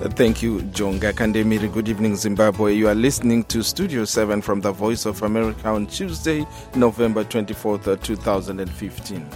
Thank you, Jonga Kandemiri. Good evening, Zimbabwe. You are listening to Studio 7 from the Voice of America on Tuesday, November 24th, 2015.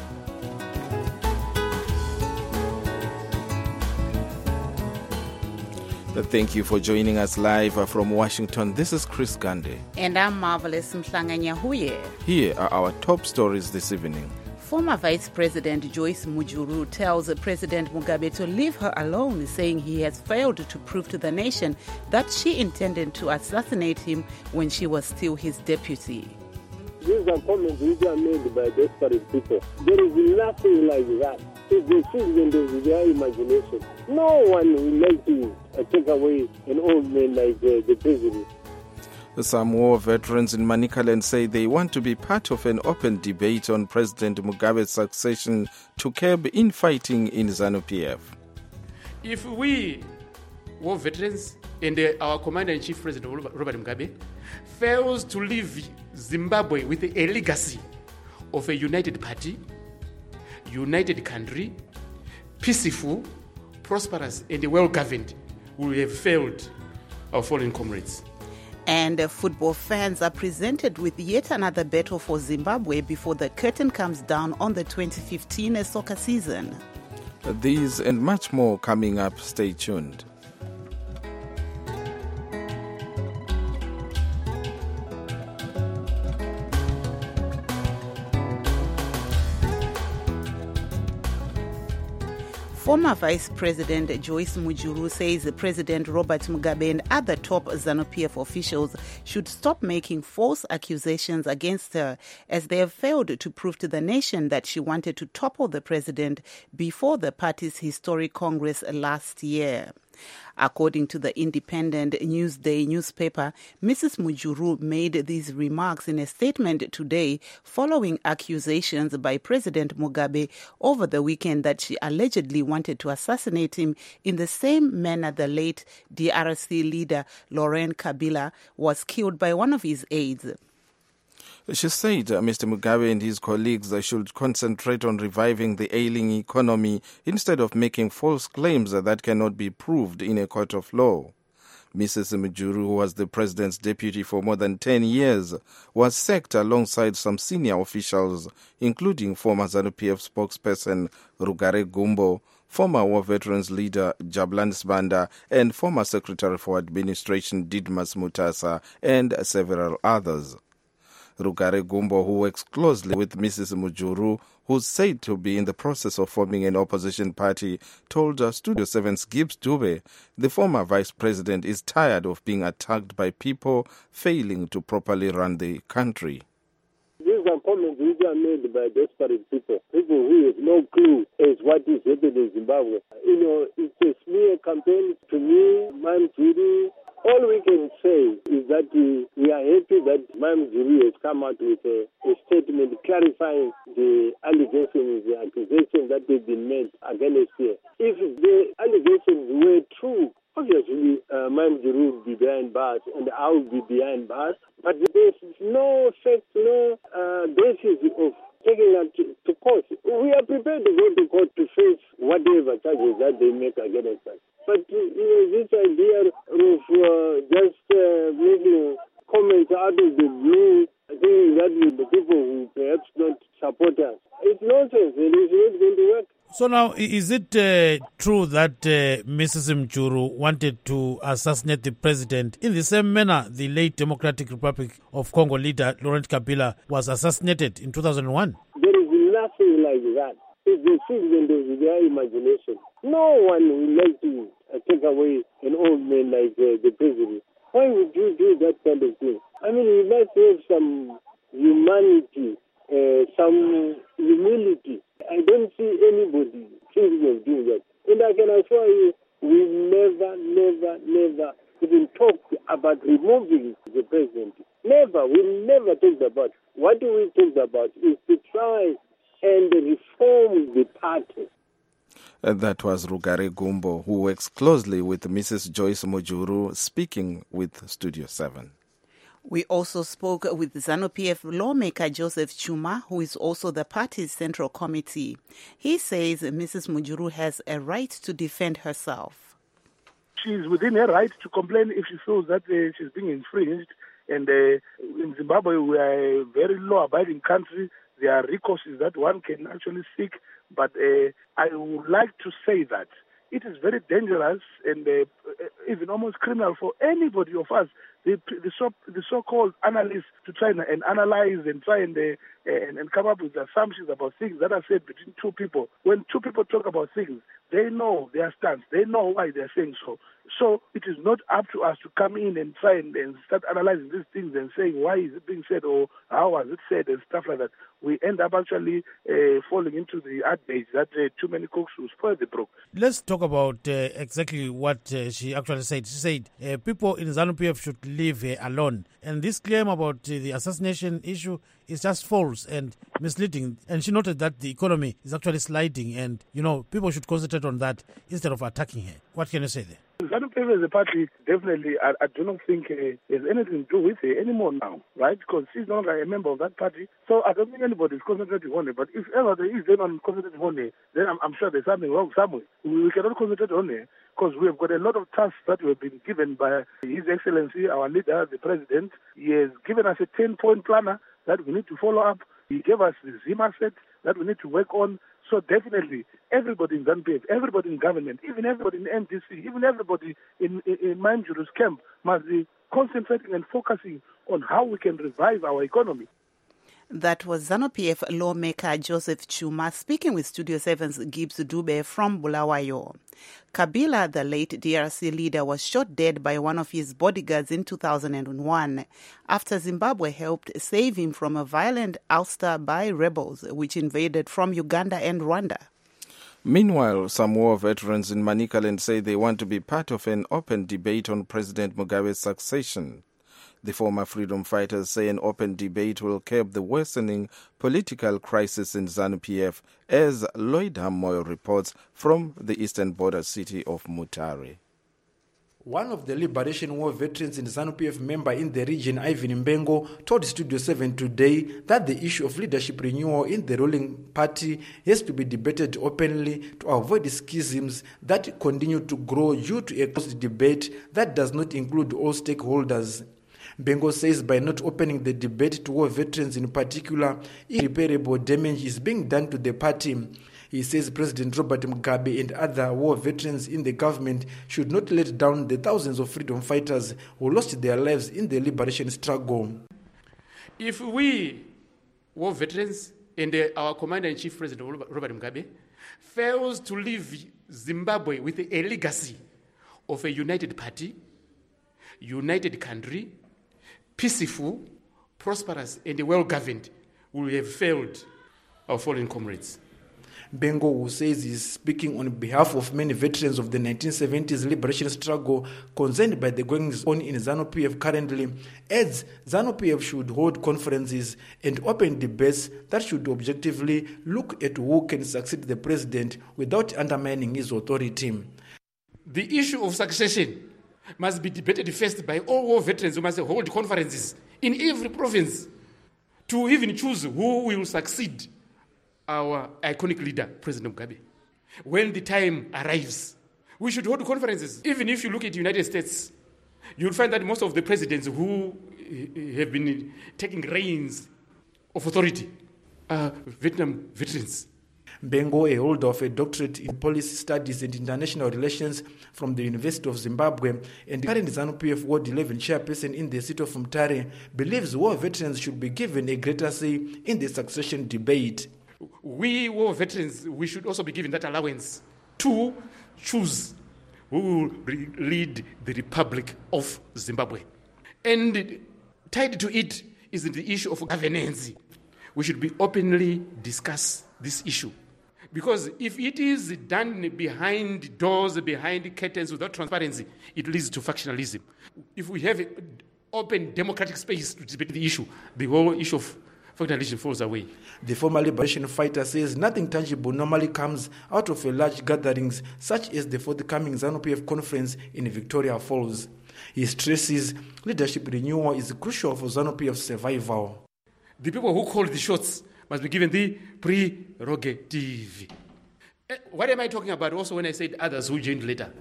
Thank you for joining us live from Washington. This is Chris Gande. And I'm Marvelous Mhlanganyahuye. Here are our top stories this evening. Former Vice President Joyce Mujuru tells President Mugabe to leave her alone, saying he has failed to prove to the nation that she intended to assassinate him when she was still his deputy. These are comments which are made by desperate people. There is nothing like that. It's the figment of their imagination. No one would like to take away an old man like the president. Some war veterans in Manicaland say they want to be part of an open debate on President Mugabe's succession to curb infighting in ZANU-PF. If we, war veterans, and our Commander-in-Chief President Robert Mugabe, fails to leave Zimbabwe with a legacy of a united party, united country, peaceful, prosperous, and well-governed, we will have failed our fallen comrades. And football fans are presented with yet another battle for Zimbabwe before the curtain comes down on the 2015 soccer season. These and much more coming up. Stay tuned. Former Vice President Joyce Mujuru says President Robert Mugabe and other top ZANU-PF officials should stop making false accusations against her, as they have failed to prove to the nation that she wanted to topple the president before the party's historic Congress last year. According to the Independent Newsday newspaper, Mrs. Mujuru made these remarks in a statement today following accusations by President Mugabe over the weekend that she allegedly wanted to assassinate him in the same manner the late DRC leader Laurent Kabila was killed by one of his aides. She said Mr. Mugabe and his colleagues should concentrate on reviving the ailing economy instead of making false claims that cannot be proved in a court of law. Mrs. Mujuru, who was the president's deputy for more than 10 years, was sacked alongside some senior officials, including former ZANU-PF spokesperson Rugare Gumbo, former war veterans leader Jabulani Sibanda, and former Secretary for Administration Didmus Mutasa, and several others. Rugare Gumbo, who works closely with Mrs. Mujuru, who's said to be in the process of forming an opposition party, told Studio 7's Gibbs Dube the former vice president is tired of being attacked by people failing to properly run the country. These are comments which are made by desperate people who have no clue as what is happening in Zimbabwe. It's a smear campaign. To me, Mujuru, all we can say is that we are happy that Mujuru has come out with a statement clarifying the allegations, the accusations that have been made against her. If the allegations were true, obviously Mujuru would be behind bars and I would be behind bars. But there's no fact, no basis of taking that to court. We are prepared to go to court to face whatever charges that they make against us. But this idea of just making comments out of the blue, saying that the people who perhaps don't support us, it's nonsense. It is not going to work. So now, is it true that Mrs. Mujuru wanted to assassinate the president in the same manner the late Democratic Republic of Congo leader Laurent Kabila was assassinated in 2001? There is nothing like that. It's the figment of their imagination. No one would like to take away an old man like the president. Why would you do that kind of thing? I mean, you must have some humanity, some humility. I don't see anybody thinking of doing that. And I can assure you, we never even talked about removing the president. Never. We never talked about. What we talked about is to try and reform the party. That was Rugare Gumbo, who works closely with Mrs. Joyce Mujuru, speaking with Studio 7. We also spoke with ZANU-PF lawmaker Joseph Chuma, who is also the party's central committee. He says Mrs. Mujuru has a right to defend herself. She's within her right to complain if she feels that she's being infringed. And in Zimbabwe, we are a very law-abiding country. There are recourses that one can actually seek. But I would like to say that it is very dangerous and even almost criminal for anybody of us, the so-called analysts, to try and analyze and try and come up with assumptions about things that are said between two people. When two people talk about things, they know their stance. They know why they're saying so. So it is not up to us to come in and try and start analyzing these things and saying why is it being said or how was it said and stuff like that. We end up actually falling into the adage that too many cooks will spoil the brook. Let's talk about exactly what she actually said. She said people in ZANU-PF should leave her alone. And this claim about the assassination issue is just false and misleading. And she noted that the economy is actually sliding and, people should concentrate on that instead of attacking her. What can you say there? ZANU-PF as a party, definitely, I do not think there's anything to do with her anymore now, right? Because she's no longer a member of that party. So I don't think anybody is concentrating on her. But if ever there is anyone concentrating on her, then I'm sure there's something wrong somewhere. We cannot concentrate on her because we have got a lot of tasks that we have been given by His Excellency, our leader, the President. He has given us a 10-point planner that we need to follow up. He gave us the Zima set that we need to work on. So definitely, everybody in ZANU-PF, everybody in government, even everybody in NDC, even everybody in Manjuru's camp must be concentrating and focusing on how we can revive our economy. That was ZANU-PF lawmaker Joseph Chuma speaking with Studio 7's Gibbs Dube from Bulawayo. Kabila, the late DRC leader, was shot dead by one of his bodyguards in 2001 after Zimbabwe helped save him from a violent ouster by rebels which invaded from Uganda and Rwanda. Meanwhile, some war veterans in Manicaland say they want to be part of an open debate on President Mugabe's succession. The former freedom fighters say an open debate will curb the worsening political crisis in ZANU-PF, as Lloyd Hamoyo reports from the eastern border city of Mutare. One of the Liberation War veterans and ZANU-PF member in the region, Ivan Mbengo, told Studio 7 today that the issue of leadership renewal in the ruling party has to be debated openly to avoid schisms that continue to grow due to a closed debate that does not include all stakeholders. Bengo says by not opening the debate to war veterans in particular, irreparable damage is being done to the party. He says President Robert Mugabe and other war veterans in the government should not let down the thousands of freedom fighters who lost their lives in the liberation struggle. If we, war veterans, and our Commander-in-Chief President Robert Mugabe, fails to leave Zimbabwe with a legacy of a united party, united country, peaceful, prosperous, and well-governed, we have failed our fallen comrades. Bengo, who says he's speaking on behalf of many veterans of the 1970s liberation struggle concerned by the goings-on in ZANU-PF currently, adds ZANU-PF should hold conferences and open debates that should objectively look at who can succeed the president without undermining his authority. The issue of succession must be debated first by all war veterans who must hold conferences in every province to even choose who will succeed our iconic leader, President Mugabe. When the time arrives, we should hold conferences. Even if you look at the United States, you'll find that most of the presidents who have been taking reins of authority are Vietnam veterans. Bengo, a holder of a doctorate in policy studies and international relations from the University of Zimbabwe and current ZANU-PF Ward 11 chairperson in the city of Mutare, believes war veterans should be given a greater say in the succession debate. We war veterans, we should also be given that allowance to choose who will lead the Republic of Zimbabwe. And tied to it is the issue of governance. We should be openly discuss this issue. Because if it is done behind doors, behind curtains, without transparency, it leads to factionalism. If we have an open democratic space to debate the issue, the whole issue of factionalism falls away. The former liberation fighter says nothing tangible normally comes out of a large gatherings such as the forthcoming ZANU-PF conference in Victoria Falls. He stresses leadership renewal is crucial for ZANU-PF's survival. The people who call the shots must be given the prerogative. What am I talking about also when I said others who joined later?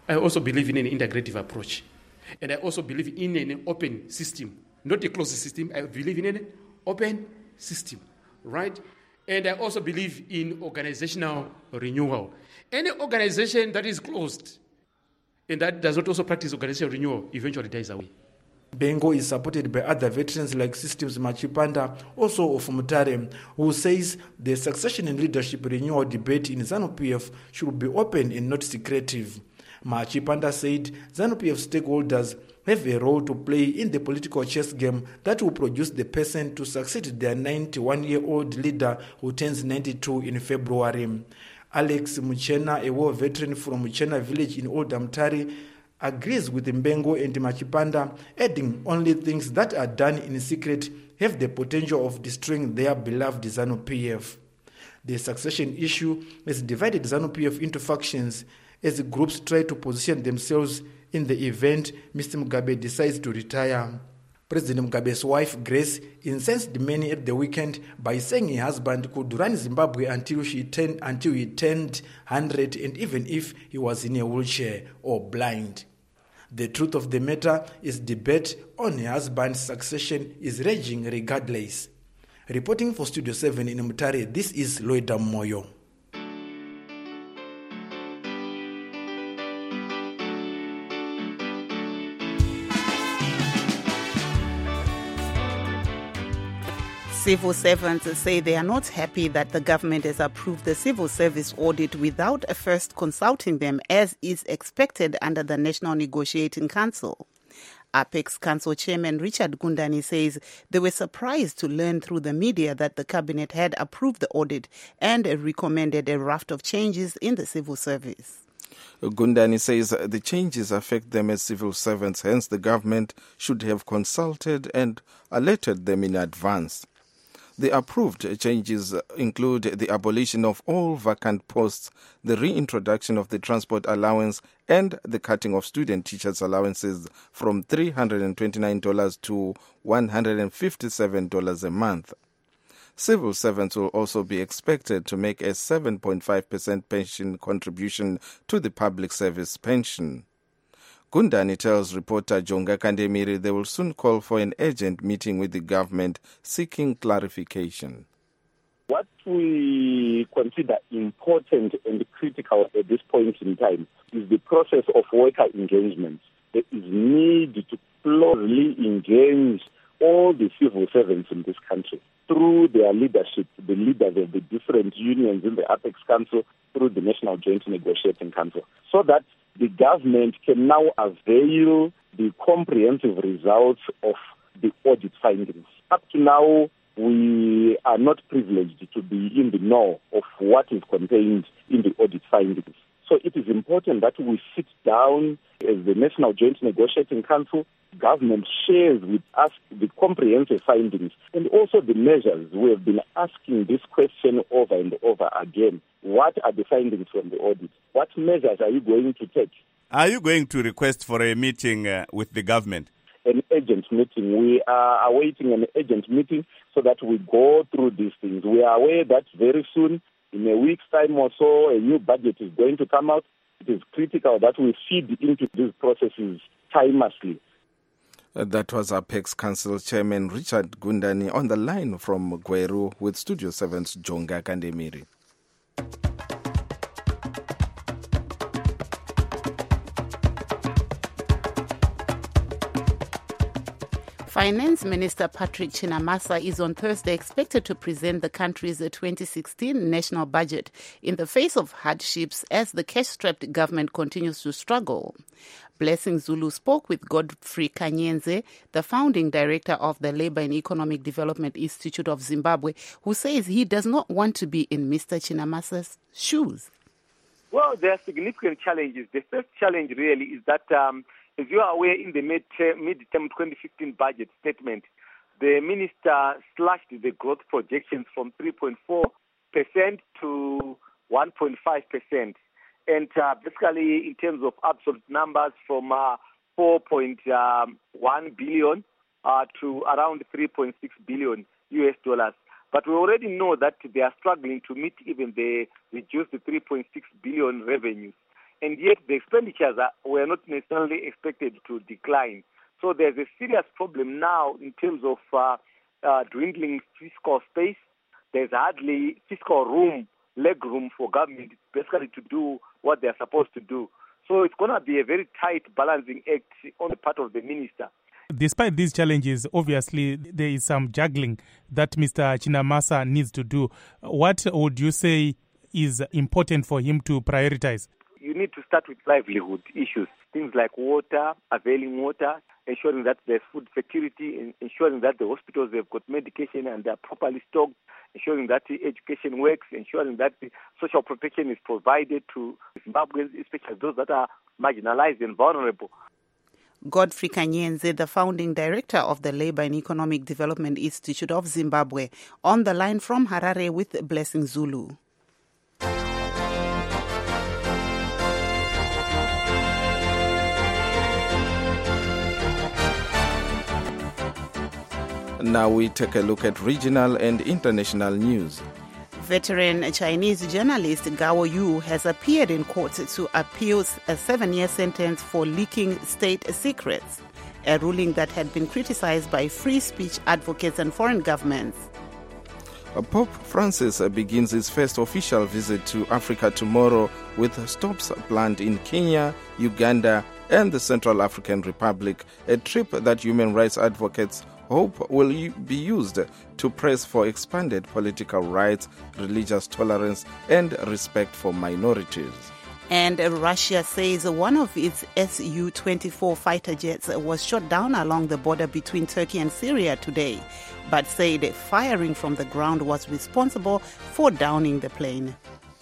I also believe in an integrative approach. And I also believe in an open system, not a closed system. I believe in an open system, right? And I also believe in organizational renewal. Any organization that is closed and that does not also practice organizational renewal eventually dies away. Mbengo is supported by other veterans like Systems Machipanda, also of Mutare, who says the succession and leadership renewal debate in ZANU-PF should be open and not secretive. Machipanda said ZANU-PF stakeholders have a role to play in the political chess game that will produce the person to succeed their 91-year-old leader who turns 92 in February. Alex Muchena, a war veteran from Muchena village in Old Mutare, agrees with Mbengo and Machipanda, adding only things that are done in secret have the potential of destroying their beloved ZANU-PF. The succession issue has divided ZANU-PF into factions as groups try to position themselves in the event Mr. Mugabe decides to retire. President Mugabe's wife, Grace, incensed many at the weekend by saying her husband could run Zimbabwe until he turned 100, and even if he was in a wheelchair or blind. The truth of the matter is debate on her husband's succession is raging regardless. Reporting for Studio 7 in Mutare, this is Loida Moyo. Civil servants say they are not happy that the government has approved the civil service audit without first consulting them, as is expected under the National Negotiating Council. Apex Council Chairman Richard Gundani says they were surprised to learn through the media that the cabinet had approved the audit and recommended a raft of changes in the civil service. Gundani says the changes affect them as civil servants, hence the government should have consulted and alerted them in advance. The approved changes include the abolition of all vacant posts, the reintroduction of the transport allowance, and the cutting of student teachers' allowances from $329 to $157 a month. Civil servants will also be expected to make a 7.5% pension contribution to the public service pension. Gundani tells reporter Jonga Kandemiri they will soon call for an urgent meeting with the government seeking clarification. What we consider important and critical at this point in time is the process of worker engagement. There is need to closely engage all the civil servants in this country through their leadership, the leaders of the different unions in the Apex Council, through the National Joint Negotiating Council, so that the government can now avail the comprehensive results of the audit findings. Up to now, we are not privileged to be in the know of what is contained in the audit findings. So it is important that we sit down as the National Joint Negotiating Council. Government shares with us the comprehensive findings and also the measures. We have been asking this question over and over again. What are the findings from the audit? What measures are you going to take? Are you going to request for a meeting with the government? An urgent meeting. We are awaiting an urgent meeting so that we go through these things. We are aware that very soon, in a week's time or so, a new budget is going to come out. It is critical that we feed into these processes timelessly. That was Apex Council Chairman Richard Gundani on the line from Gweru with Studio 7's Jonga Kandemiri. Finance Minister Patrick Chinamasa is on Thursday expected to present the country's 2016 national budget in the face of hardships as the cash-strapped government continues to struggle. Blessing Zulu spoke with Godfrey Kanyenze, the founding director of the Labour and Economic Development Institute of Zimbabwe, who says he does not want to be in Mr. Chinamasa's shoes. Well, there are significant challenges. The first challenge really is that as you are aware, in the mid-term 2015 budget statement, the minister slashed the growth projections from 3.4% to 1.5%. And basically, in terms of absolute numbers, from 4.1 billion to around 3.6 billion US dollars. But we already know that they are struggling to meet even the reduced 3.6 billion revenues. and yet the expenditures were not necessarily expected to decline. So there's a serious problem now in terms of dwindling fiscal space. There's hardly fiscal leg room for government basically to do what they're supposed to do. So it's going to be a very tight balancing act on the part of the minister. Despite these challenges, obviously there is some juggling that Mr. Chinamasa needs to do. What would you say is important for him to prioritize? You need to start with livelihood issues, things like water, availing water, ensuring that there's food security, ensuring that the hospitals have got medication and they're properly stocked, ensuring that the education works, ensuring that the social protection is provided to Zimbabweans, especially those that are marginalized and vulnerable. Godfrey Kanyenze, the founding director of the Labour and Economic Development Institute of Zimbabwe, on the line from Harare with Blessing Zulu. Now we take a look at regional and international news. Veteran Chinese journalist Gao Yu has appeared in court to appeal a 7-year sentence for leaking state secrets, a ruling that had been criticized by free speech advocates and foreign governments. Pope Francis begins his first official visit to Africa tomorrow with stops planned in Kenya, Uganda, and the Central African Republic, a trip that human rights advocates hope will be used to press for expanded political rights, religious tolerance, and respect for minorities. And Russia says one of its Su-24 fighter jets was shot down along the border between Turkey and Syria today, but said firing from the ground was responsible for downing the plane.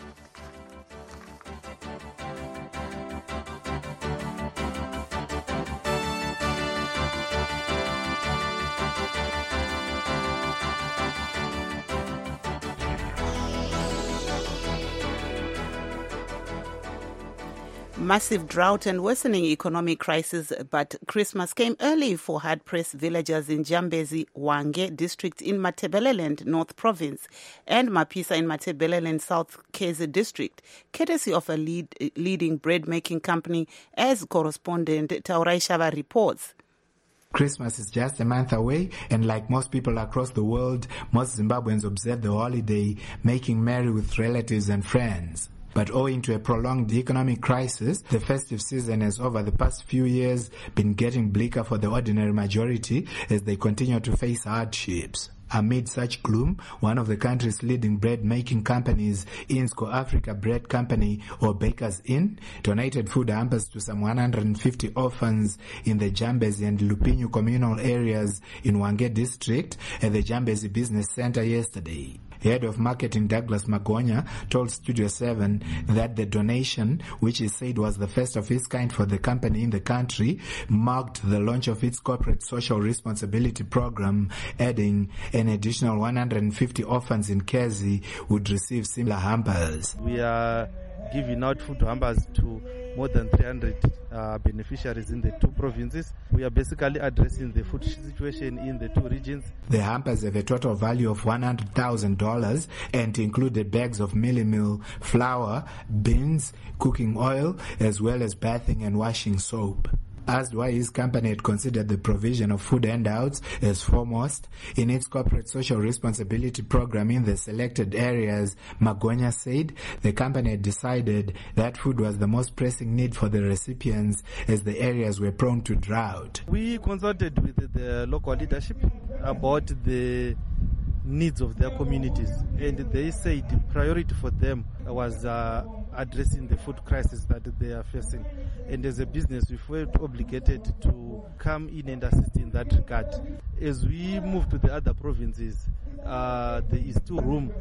Massive drought and worsening economic crisis, but Christmas came early for hard-pressed villagers in Jambezi, Wange district in Matabeleland, North Province, and Mapisa in Matabeleland, South Keze district, courtesy of a leading bread-making company, as correspondent Taurai Shava reports. Christmas is just a month away, and like most people across the world, most Zimbabweans observe the holiday, making merry with relatives and friends. But owing to a prolonged economic crisis, the festive season has over the past few years been getting bleaker for the ordinary majority as they continue to face hardships. Amid such gloom, one of the country's leading bread-making companies, Insco Africa Bread Company, or Bakers Inn, donated food hampers to some 150 orphans in the Jambezi and Lupinyu communal areas in Wange district at the Jambezi Business Center yesterday. Head of Marketing Douglas Magonya told Studio 7 that the donation, which he said was the first of its kind for the company in the country, marked the launch of its corporate social responsibility program, adding an additional 150 orphans in Kezi would receive similar hampers. We are giving out food hampers to more than 300 beneficiaries in the two provinces. We are basically addressing the food situation in the two regions. The hampers have a total value of $100,000 and included bags of mealie meal, flour, beans, cooking oil, as well as bathing and washing soap. Asked why his company had considered the provision of food handouts as foremost in its corporate social responsibility program in the selected areas, Magonya said the company had decided that food was the most pressing need for the recipients as the areas were prone to drought. We consulted with the local leadership about the needs of their communities, and they said the priority for them was addressing the food crisis that they are facing. And as a business, we felt obligated to come in and assist in that regard. As we move to the other provinces, there is still room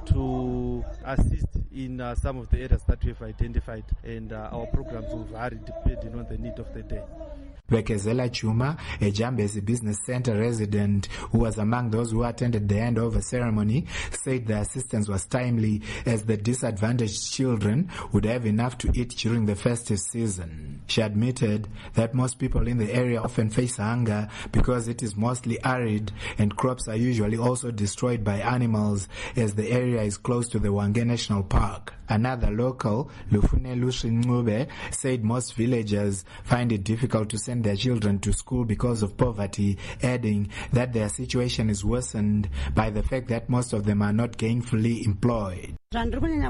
to assist in some of the areas that we've identified, and our programs will vary depending on the need of the day. Bekezela Chuma, a Jambezi Business Center resident who was among those who attended the handover ceremony, said the assistance was timely as the disadvantaged children would have enough to eat during the festive season. She admitted that most people in the area often face hunger because it is mostly arid and crops are usually also destroyed by animals as the area is close to the Hwange National Park. Another local, Lufunelu Shinxube, said most villagers find it difficult to send their children to school because of poverty, adding that their situation is worsened by the fact that most of them are not gainfully employed. The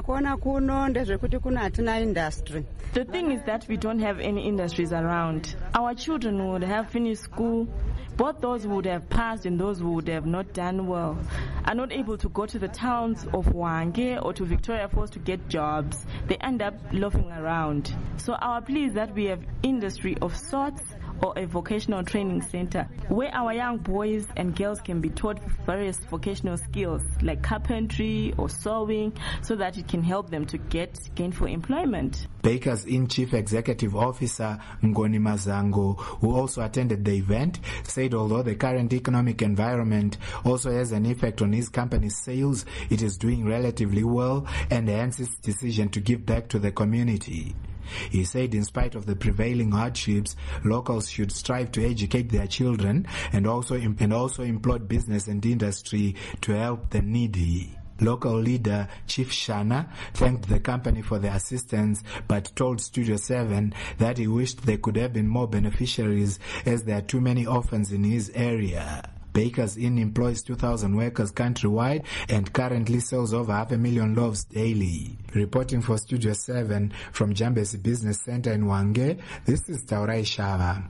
thing is that we don't have any industries around. Our children would have finished school. Both those who would have passed and those who would have not done well are not able to go to the towns of Hwange or to Victoria Falls to get jobs. They end up loafing around. So our plea is that we have industry of sorts or a vocational training center where our young boys and girls can be taught various vocational skills like carpentry or sewing so that it can help them to get gainful employment. Baker's Inn Chief Executive Officer Ngoni Mazango, who also attended the event, said although the current economic environment also has an effect on his company's sales, it is doing relatively well and hence his decision to give back to the community. He said in spite of the prevailing hardships, locals should strive to educate their children and also employ business and industry to help the needy. Local leader Chief Shana thanked the company for the assistance but told Studio 7 that he wished there could have been more beneficiaries as there are too many orphans in his area. Baker's Inn employs 2,000 workers countrywide and currently sells over 500,000 loaves daily. Reporting for Studio 7 from Jambezi Business Center in Hwange, this is Taurai Shava.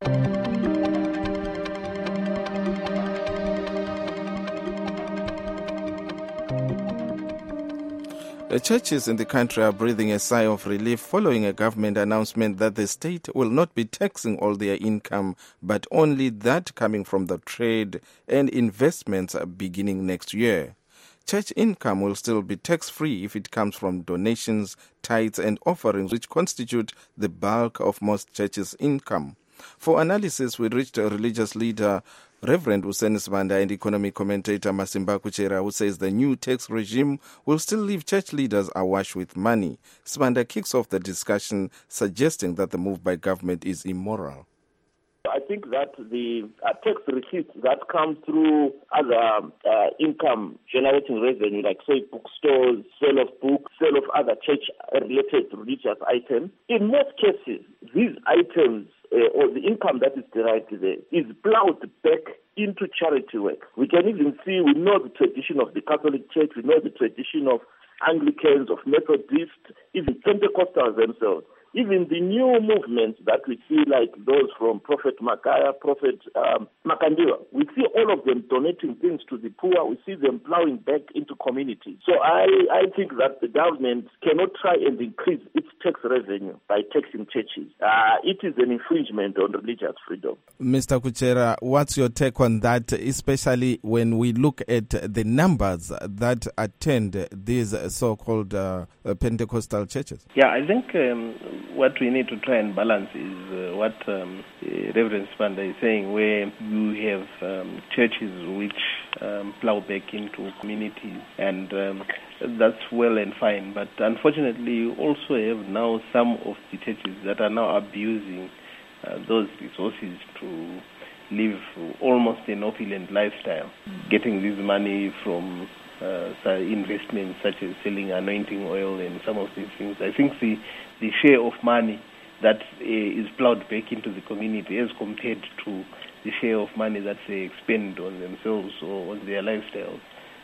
The churches in the country are breathing a sigh of relief following a government announcement that the state will not be taxing all their income, but only that coming from the trade and investments beginning next year. Church income will still be tax-free if it comes from donations, tithes and offerings, which constitute the bulk of most churches' income. For analysis, we reached a religious leader, Reverend Hussein Sibanda, and economic commentator Masimba Kuchera, who says the new tax regime will still leave church leaders awash with money. Sibanda kicks off the discussion, suggesting that the move by government is immoral. I think that the tax receipts that come through other income-generating revenue, like, say, bookstores, sale of books, sale of other church-related religious items, in most cases, these items or the income that is derived there is plowed back into charity work. We can even see, we know the tradition of the Catholic Church, we know the tradition of Anglicans, of Methodists, even Pentecostals themselves. Even the new movements that we see, like those from Prophet Makaya, Prophet Makandiwa, we see all of them donating things to the poor. We see them plowing back into community. So I think that the government cannot try and increase its tax revenue by taxing churches. It is an infringement on religious freedom. Mr. Kuchera, what's your take on that, especially when we look at the numbers that attend these so-called Pentecostal churches? Yeah, I think what we need to try and balance is what Reverend Sibanda is saying, where you have churches which plow back into communities, and that's well and fine. But unfortunately, you also have now some of the churches that are now abusing those resources to live almost an opulent lifestyle, getting this money from investments such as selling anointing oil and some of these things. I think the share of money that is plowed back into the community as compared to the share of money that they expend on themselves or on their lifestyles,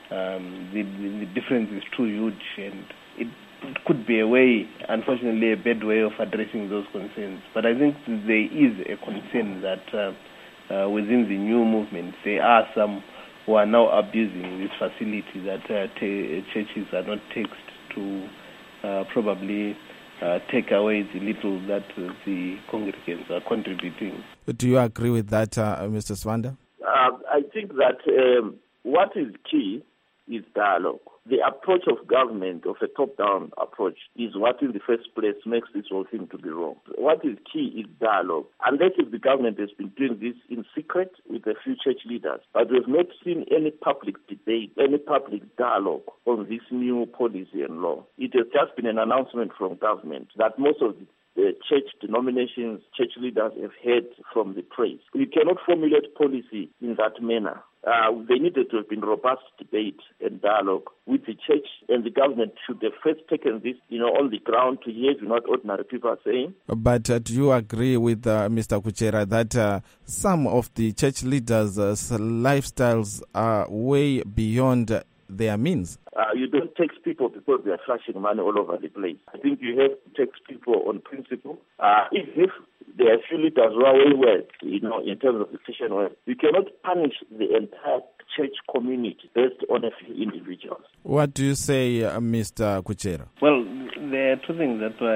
the difference is too huge, and it could be a way, unfortunately, a bad way of addressing those concerns. But I think there is a concern that within the new movement, there are some who are now abusing this facility that churches are not taxed to probably take away the little that the congregants are contributing. Do you agree with that, Mr. Sibanda? I think that what is key is dialogue. the approach of government, of a top-down approach, is what in the first place makes this whole thing to be wrong. What is key is dialogue. Unless if the government has been doing this in secret with a few church leaders, but we have not seen any public debate, any public dialogue on this new policy and law. It has just been an announcement from government that most of the church denominations, church leaders have heard from the press. We cannot formulate policy in that manner. There needed to have been robust debate and dialogue with the church, and the government should have first taken this, on the ground to hear what ordinary people are saying. But do you agree with Mr. Kuchera that some of the church leaders' lifestyles are way beyond their means? You don't tax people because they are flashing money all over the place. I think you have to tax people on principle. Even if there are few leaders who are well, in terms of the Christian way, you cannot punish the entire church community based on a few individuals. What do you say, Mr. Kuchera? Well, there are two things that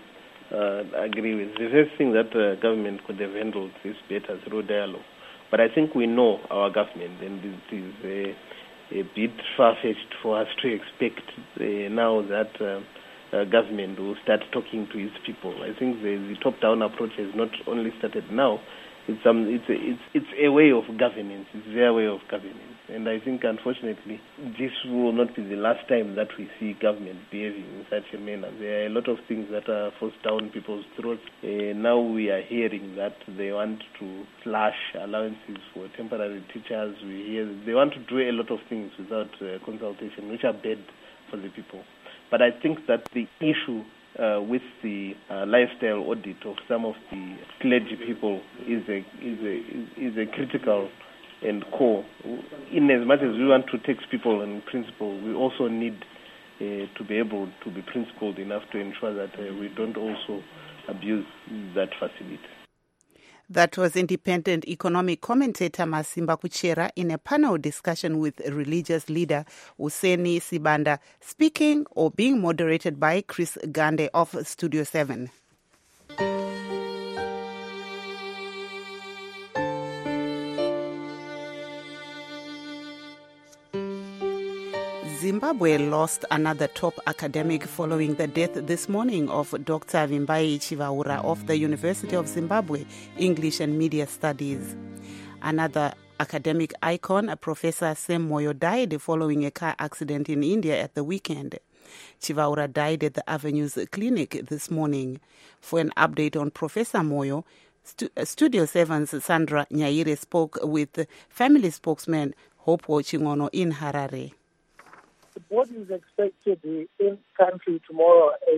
I agree with. The first thing that government could have handled this better through dialogue. But I think we know our government, and it is a bit far-fetched for us to expect now that government will start talking to its people. I think the top-down approach has not only started now. It's a way of governance. It's their way of governance. And I think, unfortunately, this will not be the last time that we see government behaving in such a manner. There are a lot of things that are forced down people's throats. Now we are hearing that they want to slash allowances for temporary teachers. We hear they want to do a lot of things without consultation, which are bad for the people. But I think that the issue with the lifestyle audit of some of the clergy people is a critical and core. In as much as we want to tax people in principle, we also need to be able to be principled enough to ensure that we don't also abuse that facility. That was independent economic commentator Masimba Kuchera in a panel discussion with religious leader Useni Sibanda, speaking or being moderated by Chris Gande of Studio 7. Zimbabwe lost another top academic following the death this morning of Dr. Vimbai Chivaura of the University of Zimbabwe, English and Media Studies. Another academic icon, Professor Sam Moyo, died following a car accident in India at the weekend. Chivaura died at the Avenues Clinic this morning. For an update on Professor Moyo, Studio 7's Sandra Nyaire spoke with family spokesman Hope Chingono in Harare. The body is expected in country tomorrow at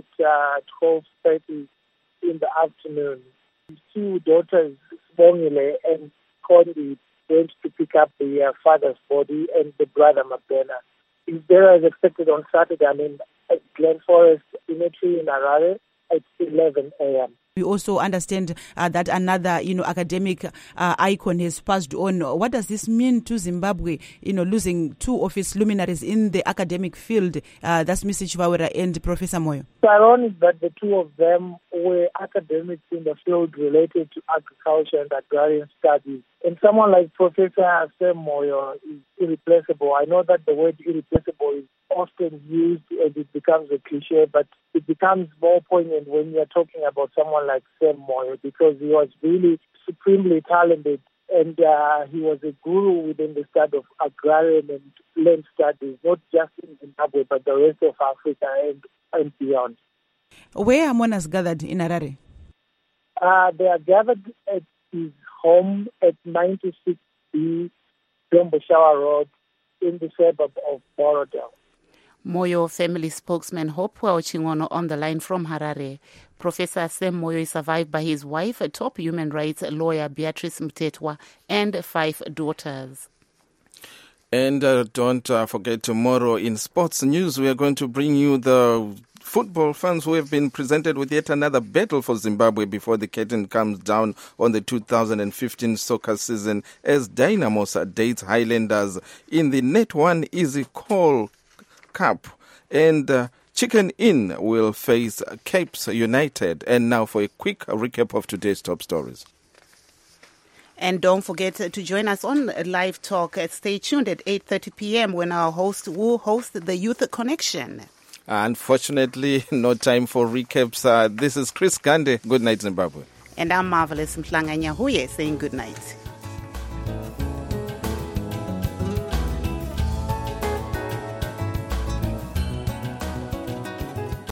12:30 in the afternoon. His two daughters, Bongile and Kondi, went to pick up the father's body and the brother Mabena. His burial is expected on Saturday, at Glen Forest Cemetery in Harare at 11 a.m. We also understand that another, academic icon has passed on. What does this mean to Zimbabwe, losing two of its luminaries in the academic field? That's Mr. Chivaura and Professor Moyo. It's ironic that the two of them were academics in the field related to agriculture and agrarian studies. And someone like Professor Sam Moyo is irreplaceable. I know that the word irreplaceable is often used and it becomes a cliche, but it becomes more poignant when you're talking about someone like Sam Moyo, because he was really supremely talented and he was a guru within the study of agrarian and land studies, not just in Zimbabwe, but the rest of Africa and beyond. Where are mourners gathered in Harare? They are gathered at his home at 96B Dombo Shower Road in the suburb of Borodale. Moyo family spokesman Hope Chingono on the line from Harare. Professor Sam Moyo is survived by his wife, a top human rights lawyer Beatrice Mtetwa, and 5 daughters. And don't forget, tomorrow in sports news, we are going to bring you the football fans who have been presented with yet another battle for Zimbabwe before the curtain comes down on the 2015 soccer season as Dynamos dates Highlanders in the Net1 Easy Call Cup. And Chicken Inn will face Capes United. And now for a quick recap of today's top stories. And don't forget to join us on Live Talk. Stay tuned at 8:30 p.m. when our host will host the Youth Connection. Unfortunately, no time for recaps. This is Chris Gande. Good night, Zimbabwe. And I'm Marvelous Mhlanga Nyahuye saying good night.